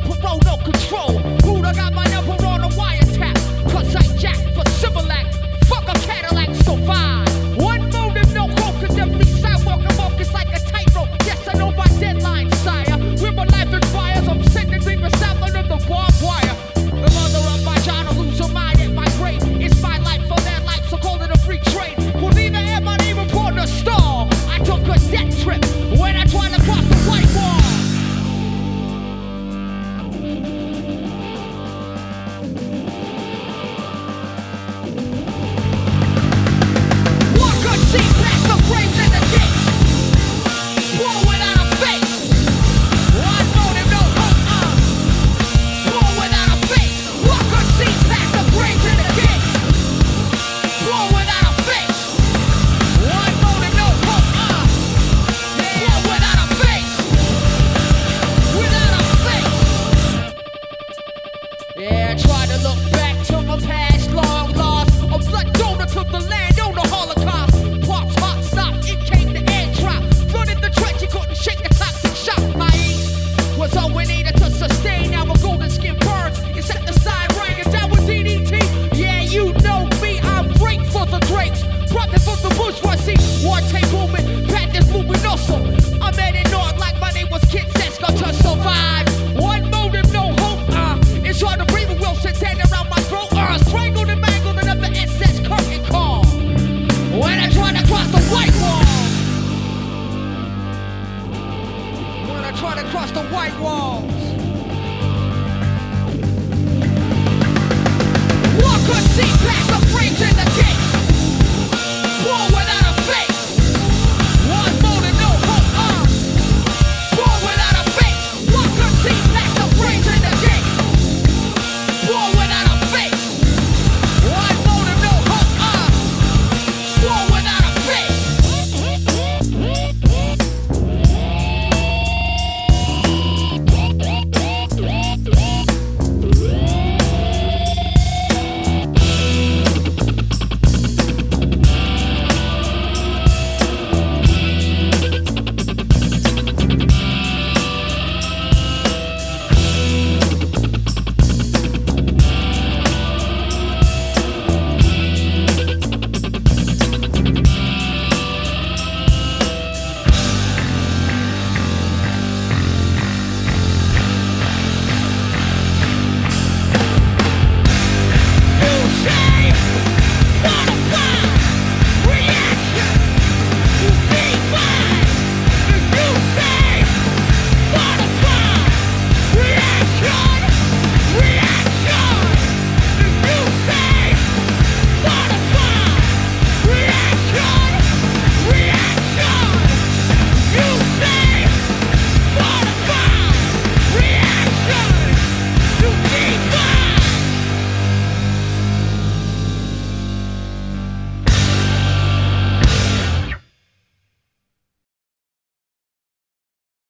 parole, no control. Buddha got my number on a wiretap. Cause I jack for Similac. Fuck a Cadillac, survive. One motive, no hope, cause every sidewalk I walk is like a tightrope. Yes, I know my deadline, sire. Where my life inspires, I'm sending dreamers out under the barbed wire. The mother of my child will lose her mind at my grave. It's my life for their life, so call it a free trade. For neither am I even born to star. I took a death trip when I tried to cross the white wall. See past the brains and the gates. War without a face. One motive, no hope. War without a face. Walk or see past the brains and the gates. War without a face. One motive, no hope. War without a face. Without a face. Yeah, I try to look back to my past long lost. A blood donor to the land.